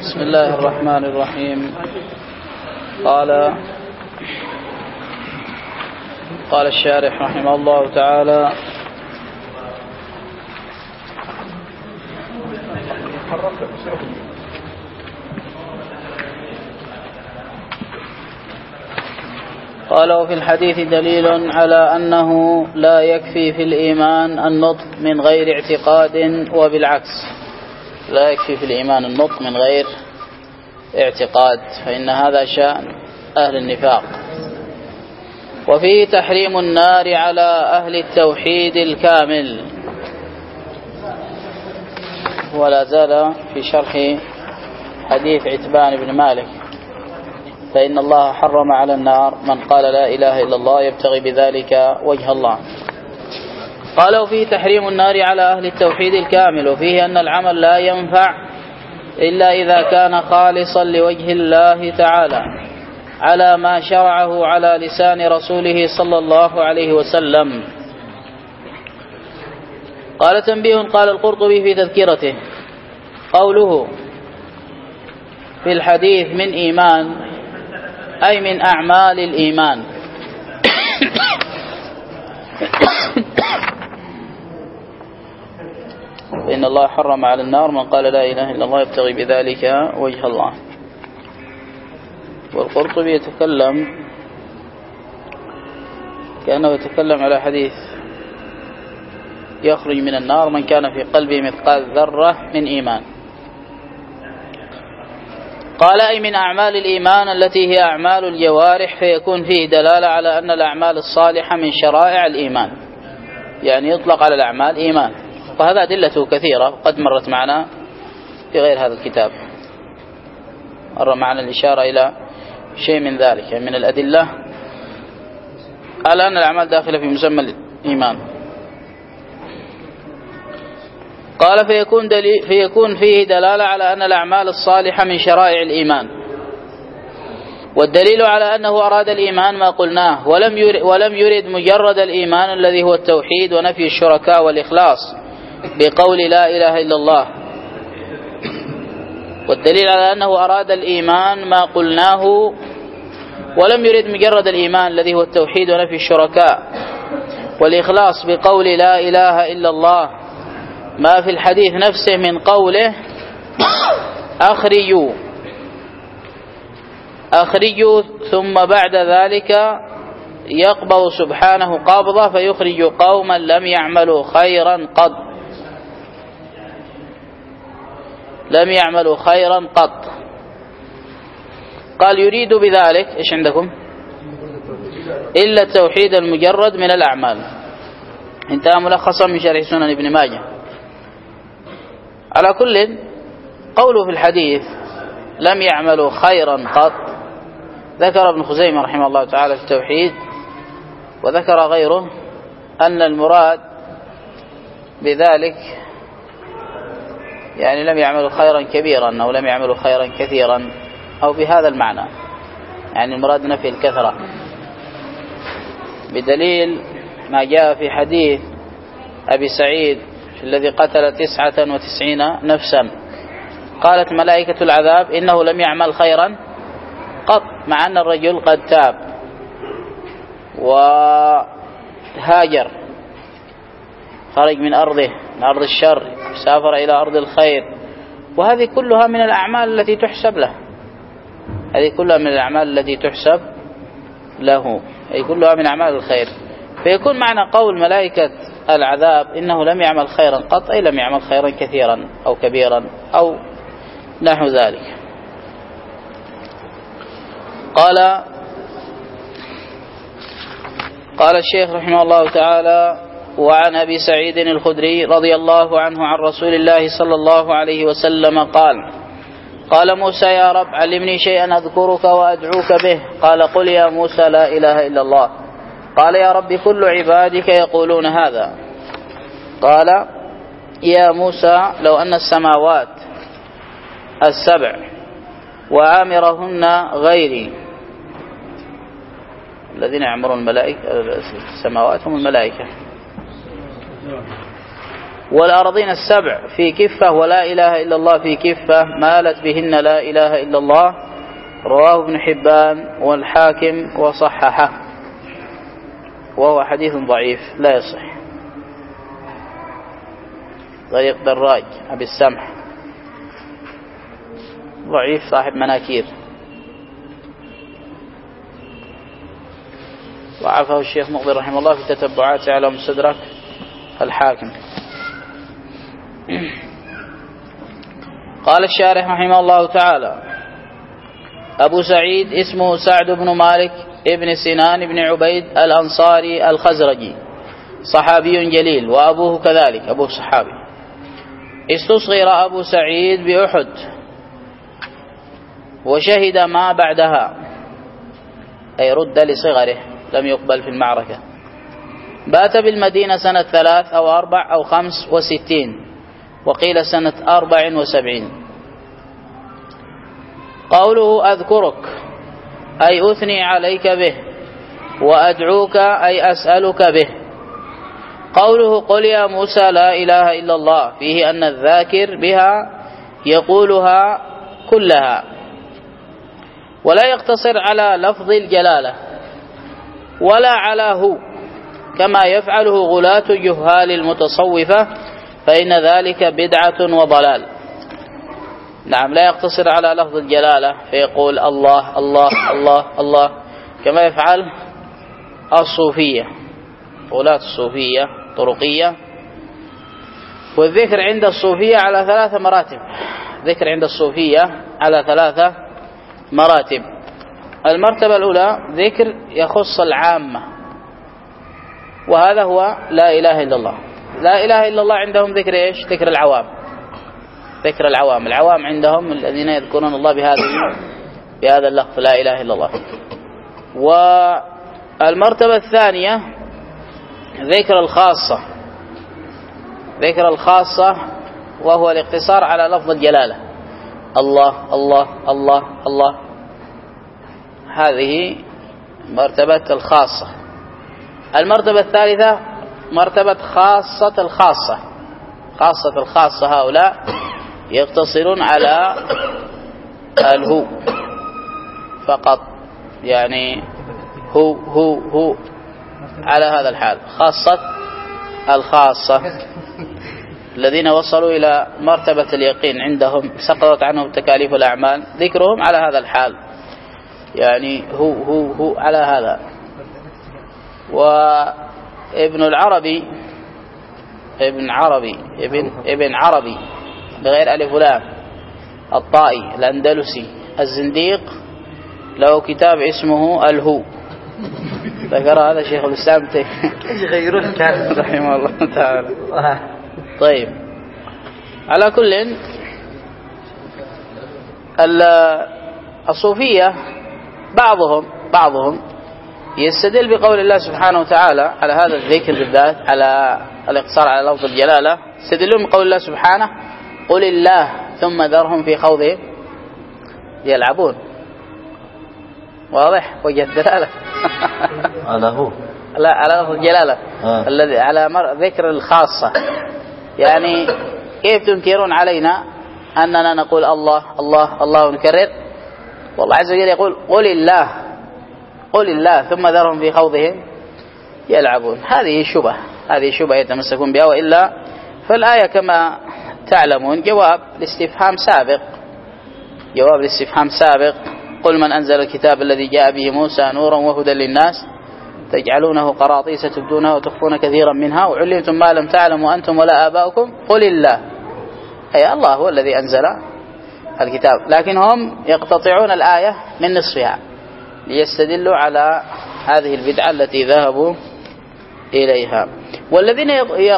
بسم الله الرحمن الرحيم. قال الشارح رحمه الله تعالى: قال: وفي الحديث دليل على أنه لا يكفي في الإيمان النطق من غير اعتقاد، وبالعكس لا يكفي في الإيمان النطق من غير اعتقاد، فإن هذا شأن أهل النفاق. وفيه تحريم النار على أهل التوحيد الكامل. ولا زال في شرح حديث عتبان بن مالك: فإن الله حرم على النار من قال لا إله إلا الله يبتغي بذلك وجه الله. قال: وفيه تحريم النار على أهل التوحيد الكامل، وفيه أن العمل لا ينفع إلا إذا كان خالصا لوجه الله تعالى على ما شرعه على لسان رسوله صلى الله عليه وسلم. قال: تنبيه. قال القرطبي في تذكرته: قوله في الحديث من إيمان أي من أعمال الإيمان، فإن الله حرم على النار من قال لا إله إلا الله يبتغي بذلك وجه الله. والقرطبي يتكلم كأنه يتكلم على حديث: يخرج من النار من كان في قلبه مثقال ذرة من إيمان. قال: أي من أعمال الإيمان التي هي أعمال الجوارح، فيكون فيه دلالة على أن الأعمال الصالحة من شرائع الإيمان، يعني يطلق على الأعمال إيمان. وهذا أدلته كثيرة قد مرت معنا في غير هذا الكتاب، مر معنا الإشارة إلى شيء من ذلك، يعني من الأدلة على أن الأعمال داخلة في مسمى الإيمان. قال: فيكون فيه دلالة على أن الأعمال الصالحة من شرائع الإيمان. والدليل على أنه أراد الإيمان ما قلناه، ولم يرد مجرد الإيمان الذي هو التوحيد ونفي الشركاء والإخلاص بقول لا إله إلا الله. والدليل على أنه أراد الإيمان ما قلناه ولم يرد مجرد الإيمان الذي هو التوحيد ونفي الشركاء والإخلاص بقول لا إله إلا الله، ما في الحديث نفسه من قوله أخرجوا ثم بعد ذلك يقبض سبحانه قبضة فيخرج قوما لم يعملوا خيرا قط. قال: يريد بذلك إيش عندكم؟ إلا التوحيد المجرد من الأعمال. انتهى ملخصا من شرح سنن ابن ماجه. على كل، قوله في الحديث لم يعملوا خيرا قط، ذكر ابن خزيمة رحمه الله تعالى في التوحيد، وذكر غيره أن المراد بذلك يعني لم يعملوا خيرا كبيرا أو لم يعملوا خيرا كثيرا، أو بهذا المعنى، يعني المراد نفي الكثرة، بدليل ما جاء في حديث أبي سعيد الذي قتل 99 نفسا، قالت ملائكة العذاب إنه لم يعمل خيرا قط، مع أن الرجل قد تاب وهاجر، خرج من أرضه، من أرض الشر، سافر إلى أرض الخير، وهذه كلها من الأعمال التي تحسب له، هذه كلها من الأعمال التي تحسب له، هذه كلها من أعمال الخير. فيكون معنى قول ملائكة العذاب إنه لم يعمل خيرا قط أي لم يعمل خيرا كثيرا أو كبيرا أو نحو ذلك. قال الشيخ رحمه الله تعالى: وعن أبي سعيد الخدري رضي الله عنه عن رسول الله صلى الله عليه وسلم قال موسى: يا رب علمني شيئا أذكرك وأدعوك به. قال: قل يا موسى لا إله إلا الله. قال: يا رب كل عبادك يقولون هذا. قال: يا موسى لو أن السماوات السبع وعامرهن غيري، الذين يعمرون الملائكة السماوات هم الملائكة، والأرضين السبع في كفة ولا إله إلا الله في كفة مالت بهن لا إله إلا الله. رواه ابن حبان والحاكم وصححه، وهو حديث ضعيف لا يصح. طريق دراج أبي السمح ضعيف صاحب مناكير، ضعفه الشيخ مقبل رحمه الله في تتبعات على مستدرك الحاكم. قال الشارح رحمه الله تعالى: أبو سعيد اسمه سعد بن مالك ابن سنان بن عبيد الأنصاري الخزرجي، صحابي جليل، وأبوه كذلك أبوه صحابي. استصغر أبو سعيد بأحد وشهد ما بعدها، أي رد لصغره لم يقبل في المعركة. بات بالمدينة سنة 3 أو 4 أو 65، وقيل سنة 74. قوله أذكرك أي أثني عليك به، وأدعوك أي أسألك به. قوله قل يا موسى لا إله إلا الله فيه أن الذاكر بها يقولها كلها، ولا يقتصر على لفظ الجلالة ولا على هو كما يفعله غلاة جهال المتصوفة، فإن ذلك بدعة وضلال. نعم، لا يقتصر على لفظ الجلالة فيقول الله الله الله الله كما يفعل الصوفية، غلاة الصوفية طرقية. والذكر عند الصوفية على 3 مراتب. ذكر عند الصوفية على 3 مراتب. المرتبة الأولى ذكر يخص العامة، وهذا هو لا إله إلا الله. لا إله إلا الله عندهم ذكر إيش؟ ذكر العوام. ذكر العوام. العوام عندهم الذين يذكرون الله بهذا اللفظ لا إله إلا الله. والمرتبة الثانية ذكر الخاصة. ذكر الخاصة وهو الاقتصار على لفظ الجلالة، الله الله الله الله. هذه مرتبة الخاصة. المرتبة الثالثة مرتبة خاصة الخاصة. خاصة الخاصة هؤلاء يقتصرون على الهو فقط، يعني هو على هذا الحال. خاصة الخاصة الذين وصلوا إلى مرتبة اليقين، عندهم سقطت عنهم تكاليف الأعمال، ذكرهم على هذا الحال، يعني هو على هذا. وابن العربي ابن عربي بغير ألف ولام الطائي الأندلسي الزنديق له كتاب اسمه الهو، ذكر هذا شيخ الإسلام يغيرون كان رحمه الله تعالى. طيب، على كل الصوفية بعضهم يستدل بقول الله سبحانه وتعالى على هذا الذكر بالذات، على الاقتصار على لفظ الجلالة، يستدلون بقول الله سبحانه قل الله ثم ذرهم في خوضهم يلعبون. واضح وجه الدلالة على هو، لا على لفظ الجلالة الذي على ذكر الخاصة. يعني كيف تنكرون علينا أننا نقول الله الله الله ونكرر، والله عز وجل يقول قل الله ثم ذرهم في خوضهم يلعبون. هذه شبهة يتمسكون بها، وإلا فالآية كما تعلمون جواب الاستفهام سابق. قل من أنزل الكتاب الذي جاء به موسى نورا وهدى للناس تجعلونه قراطيس تبدونها وتخفون كثيرا منها وعلمتم ما لم تعلموا أنتم ولا آباؤكم قل الله، أي الله هو الذي أنزل الكتاب. لكن هم يقتطعون الآية من نصفها ليستدلوا على هذه البدعة التي ذهبوا إليها. والذين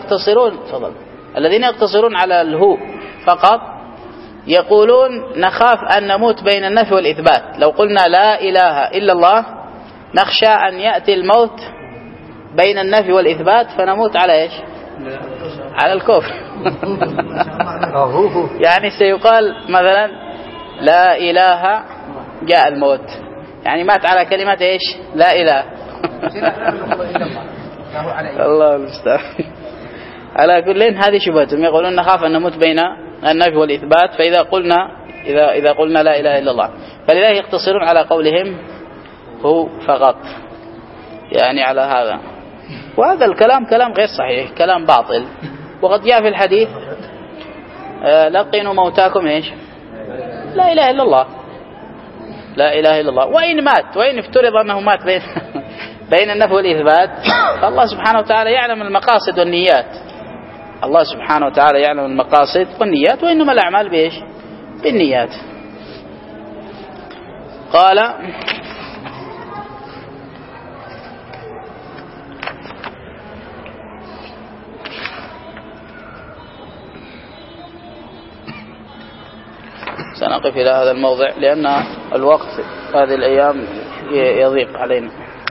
يقتصرون على الهو فقط يقولون نخاف أن نموت بين النفي والإثبات. لو قلنا لا إله إلا الله نخشى أن يأتي الموت بين النفي والإثبات فنموت على إيش؟ على الكفر. يعني سيقال مثلا لا إله جاء الموت، يعني مات على كلمة إيش؟ لا إله. الله المستعان. على كل هذه شبهتهم، يقولون نخاف أن نموت بين النفي والإثبات، فإذا قلنا إذا قلنا لا إله إلا الله، فلذلك يقتصرون على قولهم هو فقط، يعني على هذا. وهذا الكلام كلام غير صحيح، كلام باطل. وقد جاء في الحديث لقنوا موتاكم إيش؟ لا إله إلا الله، لا إله إلا الله. وإن مات، وإن افترض أنه مات بين النفي والإثبات، فالله سبحانه وتعالى يعلم المقاصد والنيات، الله سبحانه وتعالى يعلم المقاصد والنيات، وإنما الأعمال بإيش؟ بالنيات. قال سنقف إلى هذا الموضع لأن الوقت هذه الأيام يضيق علينا.